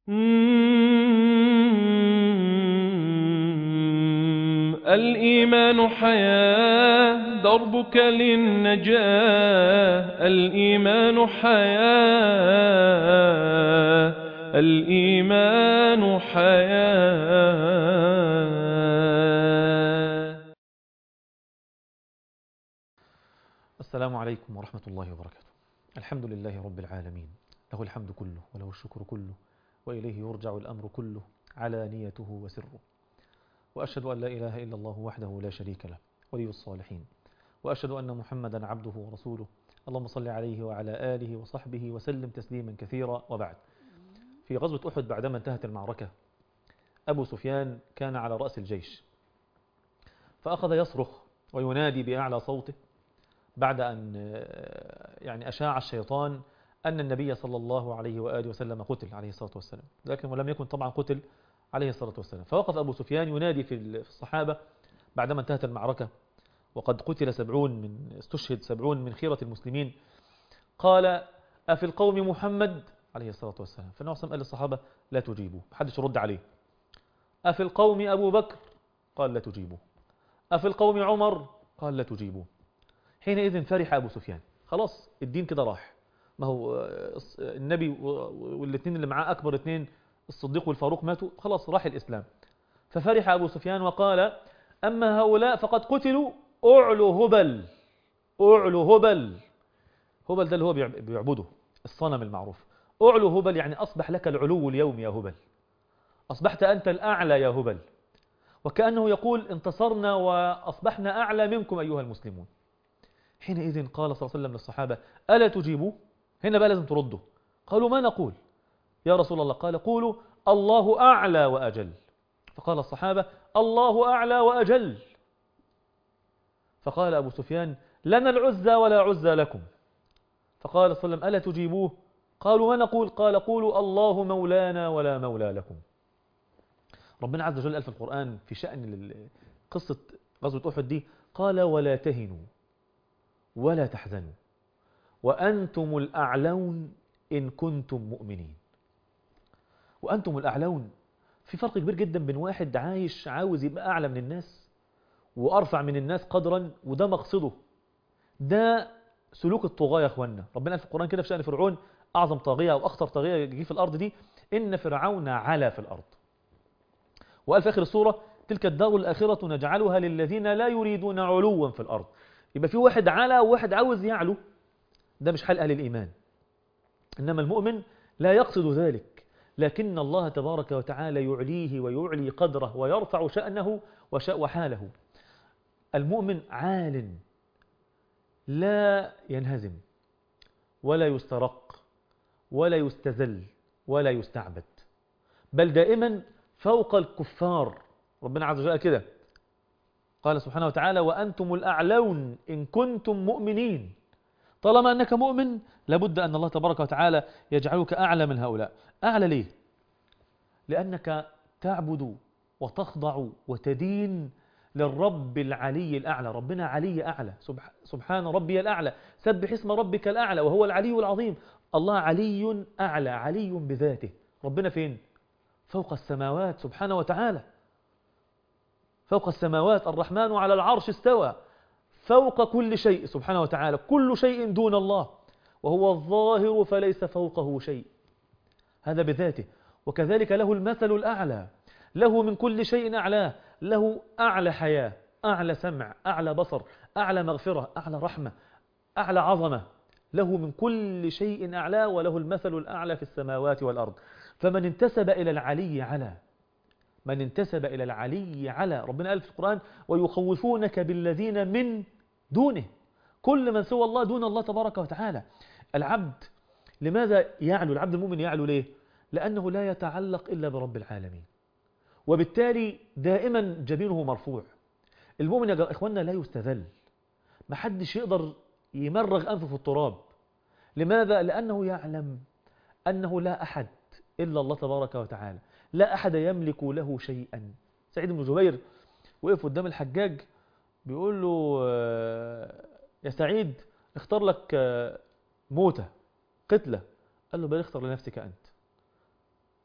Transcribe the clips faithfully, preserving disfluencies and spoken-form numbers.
مم. الإيمان حياة دربك للنجاة. الإيمان حياة. الإيمان حياة. السلام عليكم ورحمة الله وبركاته. الحمد لله رب العالمين، له الحمد كله وله الشكر كله، وإليه يرجع الأمر كله، علانيته وسره. وأشهد أن لا إله إلا الله وحده لا شريك له ولي الصالحين، وأشهد أن محمدا عبده ورسوله. اللهم صل عليه وعلى آله وصحبه وسلم تسليما كثيرا. وبعد، في غزوة أحد بعدما انتهت المعركة، أبو سفيان كان على رأس الجيش، فأخذ يصرخ وينادي بأعلى صوته بعد أن يعني أشاع الشيطان أن النبي صلى الله عليه وآله وسلم قتل عليه الصلاة والسلام، لكن ولم يكن طبعا قتل عليه الصلاة والسلام. فوقف أبو سفيان ينادي في الصحابة بعدما انتهت المعركة وقد قتل سبعون من استشهد سبعون من خيرة المسلمين، قال: أفي القوم محمد عليه الصلاة والسلام؟ فالنبي صلى الله عليه وسلم قال للصحابة: لا تجيبوا، محدش يرد عليه. أفي القوم أبو بكر؟ قال: لا تجيبوا. أفي القوم عمر؟ قال: لا تجيبوا. حينئذ فرح أبو سفيان، خلاص الدين كده راح، ما هو النبي والاثنين اللي معاه أكبر اثنين الصديق والفاروق ماتوا، خلاص راح الإسلام. ففرح أبو سفيان وقال: أما هؤلاء فقد قتلوا، أعلو هبل. أعلو هبل، هبل ده اللي هو بيعبده الصنم المعروف. أعلو هبل يعني أصبح لك العلو اليوم يا هبل، أصبحت أنت الأعلى يا هبل. وكأنه يقول: انتصرنا وأصبحنا أعلى منكم أيها المسلمون. حينئذ قال صلى الله عليه وسلم للصحابة: ألا تجيبوا؟ هنا بقى لازم تردوا. قالوا: ما نقول يا رسول الله؟ قال: قولوا: الله أعلى وأجل. فقال الصحابة: الله أعلى وأجل. فقال أبو سفيان: لنا العزى ولا عزى لكم. فقال صلى الله عليه وسلم: ألا تجيبوه؟ قالوا: ما نقول؟ قال: قولوا: الله مولانا ولا مولى لكم. ربنا عز وجل قال في القرآن في شأن قصة غزوة أحد دي، قال: ولا تهنوا ولا تحزنوا وأنتم الأعلون إن كنتم مؤمنين. وأنتم الأعلون، في فرق كبير جدا بين واحد عايش عاوز يبقى أعلى من الناس وأرفع من الناس قدرا، وده مقصده، ده سلوك الطغاة يا أخوانا. ربنا قال في القرآن كده في شأن فرعون، أعظم طاغية أو أخطر طاغية يجي في الأرض دي: إن فرعون علا في الأرض. وقال في آخر السورة: تلك الدار الآخرة نجعلها للذين لا يريدون علوا في الأرض. يبقى في واحد علا وواحد عاوز يعلو، ده مش حال أهل الإيمان. إنما المؤمن لا يقصد ذلك، لكن الله تبارك وتعالى يعليه ويعلي قدره ويرفع شأنه وحاله. المؤمن عال، لا ينهزم ولا يسترق ولا يستذل ولا يستعبد، بل دائما فوق الكفار. ربنا عز وجل كده قال سبحانه وتعالى: وأنتم الأعلون إن كنتم مؤمنين. طالما أنك مؤمن لابد أن الله تبارك وتعالى يجعلك أعلى من هؤلاء. أعلى ليه؟ لأنك تعبد وتخضع وتدين للرب العلي الأعلى. ربنا علي أعلى، سبحان ربي الأعلى، سبح اسم ربك الأعلى وهو العلي العظيم. الله علي أعلى، علي بذاته. ربنا فين؟ فوق السماوات سبحانه وتعالى، فوق السماوات. الرحمن على العرش استوى، فوق كل شيء سبحانه وتعالى، كل شيء دون الله، وهو الظاهر فليس فوقه شيء، هذا بذاته. وكذلك له المثل الأعلى، له من كل شيء أعلاه، له أعلى حياة، أعلى سمع، أعلى بصر، أعلى مغفرة، أعلى رحمة، أعلى عظمة، له من كل شيء أعلاه، وله المثل الأعلى في السماوات والأرض. فمن انتسب إلى العلي على، من انتسب إلى العلي على. ربنا قال في القرآن: ويخوفونك بالذين من دونه. كل من سوى الله دون الله تبارك وتعالى. العبد لماذا يعلو؟ العبد المؤمن يعلو ليه؟ لأنه لا يتعلق إلا برب العالمين، وبالتالي دائما جبينه مرفوع. المؤمن يا إخواننا لا يستذل، ما حدش يقدر يمرغ أنفه في التراب. لماذا؟ لأنه يعلم أنه لا أحد إلا الله تبارك وتعالى، لا أحد يملك له شيئا. سعيد بن جبير وقف قدام الحجاج بيقول له: يا سعيد، اختار لك موتة، قتلة. قال له: بل اختر لنفسك أنت.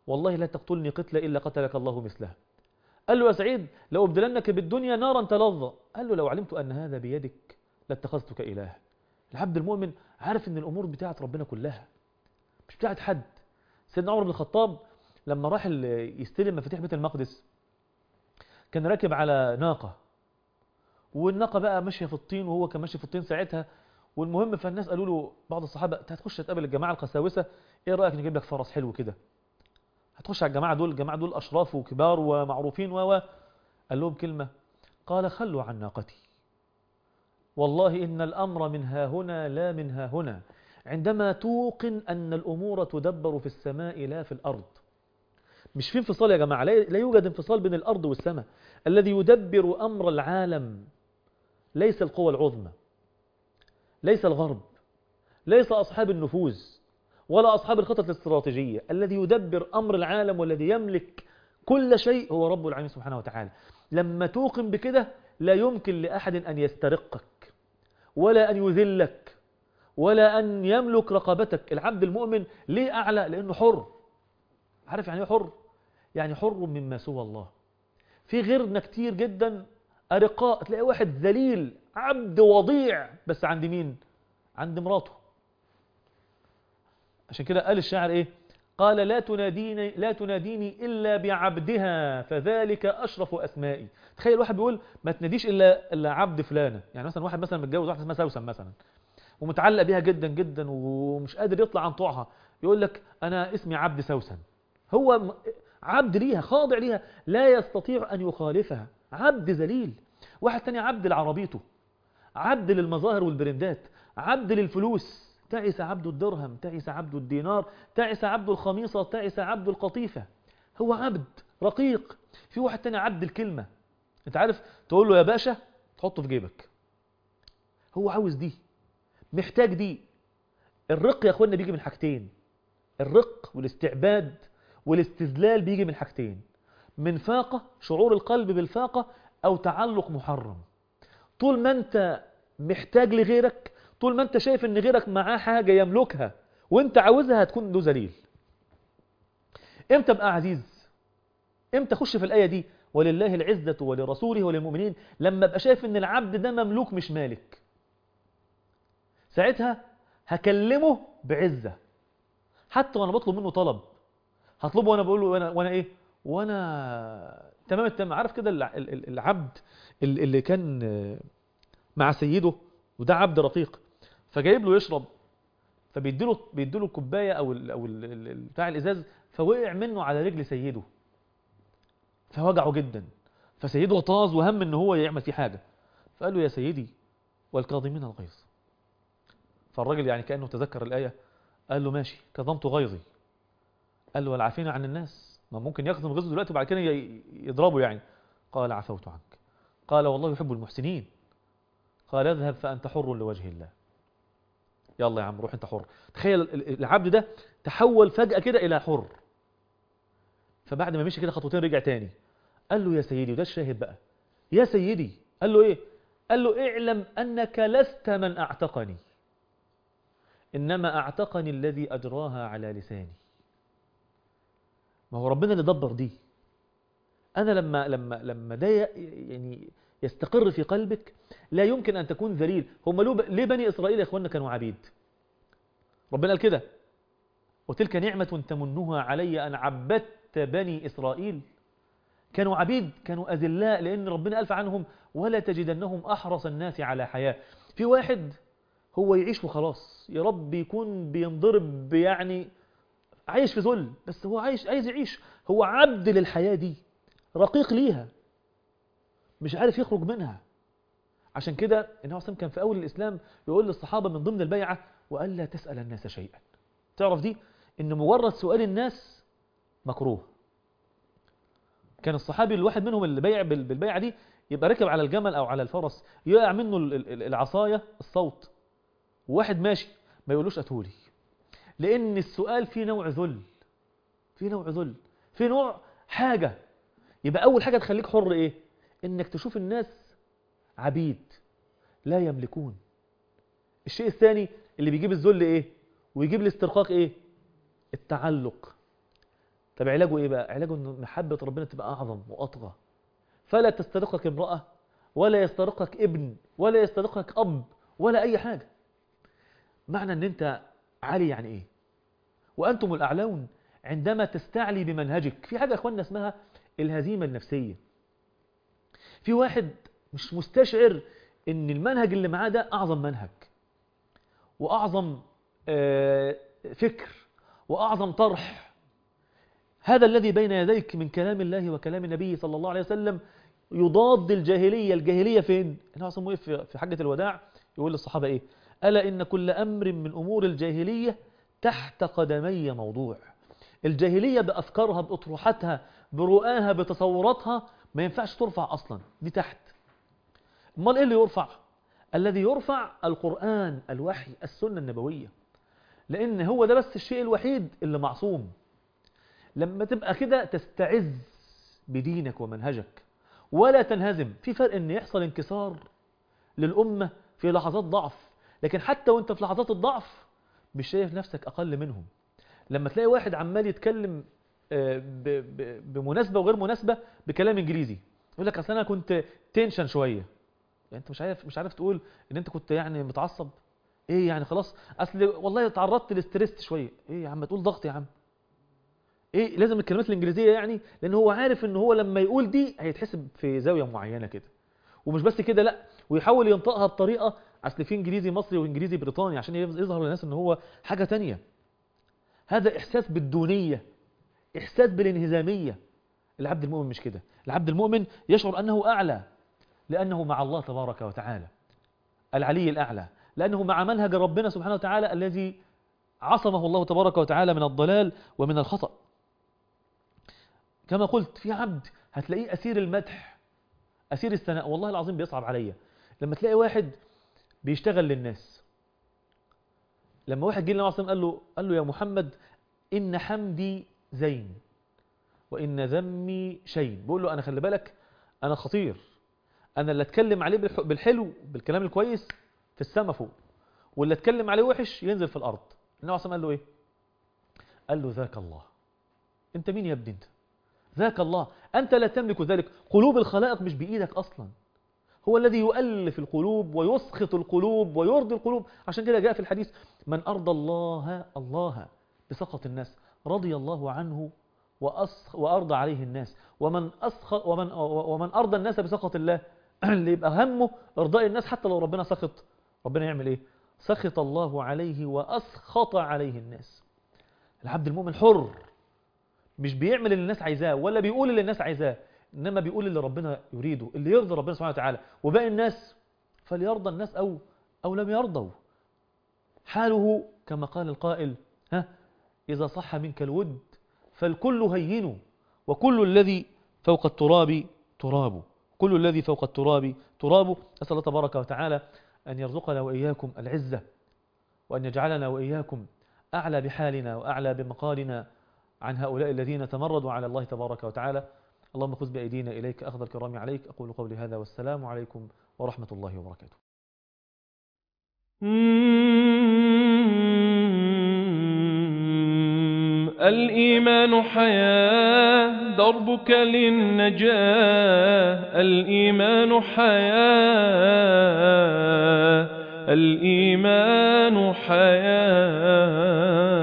والله لا تقتلني قتلة إلا قتلك الله مثلها. قال له يا سعيد لأبدلنك بالدنيا نارا تلظى. قال له لو علمت أن هذا بيدك لاتخذتك إله. العبد المؤمن عارف أن الأمور بتاعت ربنا كلها مش بتاعت حد. سيدنا عمر بن الخطاب لما راح يستلم مفاتيح بيت المقدس كان راكب على ناقة، والناقة بقى ماشية في الطين وهو كان ماشي في الطين ساعتها. والمهم فالناس قالوا له بعض الصحابة انت هتخش تقابل الجماعة القساوسة، ايه رأيك نجيب لك فرس حلو كده؟ هتخش على الجماعة دول، الجماعة دول أشراف وكبار ومعروفين و قال لهم كلمة، قال خلوا عن ناقتي والله إن الأمر من ها هنا لا من ها هنا، عندما توقن أن الأمور تدبر في السماء لا في الأرض. مش في انفصال يا جماعة، لا يوجد انفصال بين الأرض والسماء. الذي يدبر أمر العالم ليس القوى العظمى، ليس الغرب، ليس أصحاب النفوذ ولا أصحاب الخطط الاستراتيجية. الذي يدبر أمر العالم والذي يملك كل شيء هو رب العالمين سبحانه وتعالى. لما توقن بكده لا يمكن لأحد أن يسترقك ولا أن يذلك ولا أن يملك رقبتك. العبد المؤمن ليه أعلى؟ لأنه حر. عارف يعني ايه حر؟ يعني حر مما سوى الله. في غيرنا كتير جدا أرقاء، تلاقي واحد ذليل عبد وضيع بس عند مين؟ عند مراته. عشان كده قال الشاعر ايه؟ قال لا تناديني لا تناديني إلا بعبدها فذلك أشرف أسمائي. تخيل واحد بيقول ما تناديش إلا إلا عبد فلانة. يعني مثلا واحد مثلا متجوز واحدة اسمها سوسن مثلا ومتعلق بيها جدا جدا ومش قادر يطلع عن طوعها، يقول لك أنا اسمي عبد سوسن. هو عبد ليها، خاضع ليها، لا يستطيع أن يخالفها، عبد ذليل. واحد تاني عبد لعربيته، عبد للمظاهر والبرندات، عبد للفلوس، تعس عبد الدرهم، تعس عبد الدينار، تعس عبد الخميصة، تعس عبد القطيفة. هو عبد رقيق. في واحد تاني عبد الكلمة، انت عارف تقول له يا باشا تحطه في جيبك. هو عاوز دي، محتاج دي. الرق يا اخوانا بيجي من حاجتين، الرق والاستعباد والاستذلال بيجي من حاجتين، من فاقة، شعور القلب بالفاقة، أو تعلق محرم. طول ما أنت محتاج لغيرك، طول ما أنت شايف أن غيرك معاه حاجة يملكها وأنت عاوزها، هتكون له ذليل. إمتى بقى عزيز؟ إمتى أخش في الآية دي ولله العزة ولرسوله وللمؤمنين؟ لما أبقى شايف أن العبد ده مملوك مش مالك، ساعتها هكلمه بعزة. حتى وأنا بطلب منه طلب هطلبه وانا بقول له وانا وانا ايه وانا تمام التمام. عارف كده العبد اللي كان مع سيده وده عبد رقيق، فجايب له يشرب، فبيديله بيديله الكوبايه او ال او ال بتاع الازاز، فوقع منه على رجل سيده فوجعه جدا. فسيده طاز وهم ان هو يعمل فيه حاجه، فقال له يا سيدي والكاظمين الغيظ. فالراجل يعني كانه تذكر الايه، قال له ماشي كظمت غيظي. قال له والعافين عن الناس، ما ممكن يكظم غيظه دلوقتي وبعد كده يضربه يعني. قال عفوت عنك. قال والله يحب المحسنين. قال اذهب فأنت حر لوجه الله. يلا يا عم روح انت حر. تخيل العبد ده تحول فجأة كده إلى حر. فبعد ما مشي كده خطوتين رجع تاني، قال له يا سيدي، وده الشاهد بقى، يا سيدي. قال له ايه؟ قال له اعلم أنك لست من أعتقني، إنما أعتقني الذي أجراها على لساني. ما هو ربنا اللي دبر دي. أنا لما لما لما ده يعني يستقر في قلبك لا يمكن أن تكون ذليل. هم ليه بني إسرائيل يا إخواننا كانوا عبيد؟ ربنا قال كده وتلك نعمة تمنها علي أن عبدت بني إسرائيل. كانوا عبيد، كانوا أذلاء، لأن ربنا قال عنهم ولا تجدنهم أحرص الناس على حياة. في واحد هو يعيش وخلاص، يا رب يكون بينضرب يعني عايش في ذل، بس هو عايش عايز يعيش، هو عبد للحياة دي، رقيق ليها، مش عارف يخرج منها. عشان كده النبي صلى الله عليه وسلم كان في أول الإسلام يقول للصحابة من ضمن البيعة وقال لا تسأل الناس شيئا. تعرف دي إن مجرد سؤال الناس مكروه. كان الصحابي الواحد منهم اللي بيع بالبيعة دي يبقى ركب على الجمل أو على الفرس، يقع منه العصاية الصوت، وواحد ماشي ما يقولوش أتولي، لأن السؤال فيه نوع ذل، فيه نوع ذل، فيه نوع حاجة. يبقى أول حاجة تخليك حر إيه؟ إنك تشوف الناس عبيد لا يملكون. الشيء الثاني اللي بيجيب الذل إيه؟ ويجيب الاسترقاق إيه؟ التعلق. طب علاجه ايه بقى؟ علاجه ان محبة ربنا تبقى اعظم واطغى، فلا تسترقك امرأة ولا يسترقك ابن ولا يسترقك اب ولا اي حاجة. معنى ان انت عالي يعني ايه؟ وانتم الاعلون عندما تستعلي بمنهجك. في حاجة يا اخواننا اسمها الهزيمة النفسية. في واحد مش مستشعر ان المنهج اللي معاه ده اعظم منهج واعظم فكر واعظم طرح. هذا الذي بين يديك من كلام الله وكلام النبي صلى الله عليه وسلم يضاد الجاهلية. الجاهلية فين؟ النبي صلى الله عليه وسلم في حجة الوداع يقول للصحابة ايه؟ ألا إن كل أمر من أمور الجاهلية تحت قدمي موضوع. الجاهلية بأفكارها بأطروحاتها برؤاها بتصوراتها ما ينفعش ترفع أصلا، دي تحت. امال ايه اللي يرفع؟ الذي يرفع القرآن، الوحي، السنة النبوية، لأن هو ده بس الشيء الوحيد اللي معصوم. لما تبقى كده تستعز بدينك ومنهجك ولا تنهزم. في فرق ان يحصل انكسار للأمة في لحظات ضعف، لكن حتى وانت في لحظات الضعف مش شايف نفسك أقل منهم. لما تلاقي واحد عمال يتكلم بمناسبة وغير مناسبة بكلام انجليزي، يقول لك اصل انا كنت تنشن شوية. يعني انت مش عارف مش عارف تقول ان انت كنت يعني متعصب. ايه يعني خلاص اصل والله تعرضت للستريس شوية. ايه يا عم تقول ضغط يا عم. ايه لازم الكلمات الانجليزيه يعني؟ لان هو عارف ان هو لما يقول دي هيتحسب في زاويه معينه كده. ومش بس كده لا، ويحاول ينطقها بطريقه اصل في انجليزي مصري وانجليزي بريطاني عشان يظهر للناس ان هو حاجه تانية. هذا احساس بالدونيه، احساس بالانهزاميه. العبد المؤمن مش كده. العبد المؤمن يشعر انه اعلى لانه مع الله تبارك وتعالى العلي الاعلى، لانه مع منهج ربنا سبحانه وتعالى الذي عصمه الله تبارك وتعالى من الضلال ومن الخطأ. كما قلت في عبد هتلاقيه أسير المدح، أسير الثناء. والله العظيم بيصعب عليا لما تلاقي واحد بيشتغل للناس. لما واحد جه للنبي صلى الله عليه وسلم قال له قال له يا محمد إن حمدي زين وإن ذمي شين. بقول له أنا خلي بالك أنا خطير، أنا اللي أتكلم عليه بالحلو بالكلام الكويس في السماء فوق، واللي أتكلم عليه وحش ينزل في الأرض. النبي صلى الله عليه وسلم قال له إيه؟ قال له ذاك الله. أنت مين يا ابني أنت؟ ذاك الله، أنت لا تملك ذلك. قلوب الخلائق مش بإيدك أصلا، هو الذي يؤلف القلوب ويسخط القلوب ويرضي القلوب. عشان كده جاء في الحديث من أرضى الله الله بسخط الناس رضي الله عنه وأسخ وأرضى عليه الناس. ومن أسخط ومن ومن أرضى الناس بسخط الله اللي يبقى همه إرضاء الناس حتى لو ربنا سخط، ربنا يعمل إيه؟ سخط الله عليه وأسخط عليه الناس. العبد المؤمن حر، مش بيعمل اللي الناس عايزاه ولا بيقول اللي الناس عايزاه، انما بيقول اللي ربنا يريده، اللي يرضي ربنا سبحانه وتعالى. وباقي الناس فليرضى الناس او او لم يرضوا. حاله كما قال القائل ها اذا صح منك الود فالكل هين وكل الذي فوق التراب تراب. كل الذي فوق التراب تراب. أسأل الله تبارك وتعالى أن يرزقنا وإياكم العزة، وأن يجعلنا وإياكم أعلى بحالنا وأعلى بمقالنا عن هؤلاء الذين تمردوا على الله تبارك وتعالى. اللهم خذ بأيدينا إليك أخذ الكرام عليك. أقول قولي هذا والسلام عليكم ورحمة الله وبركاته. الإيمان حياة دربك للنجاة. الإيمان حياة الإيمان حياة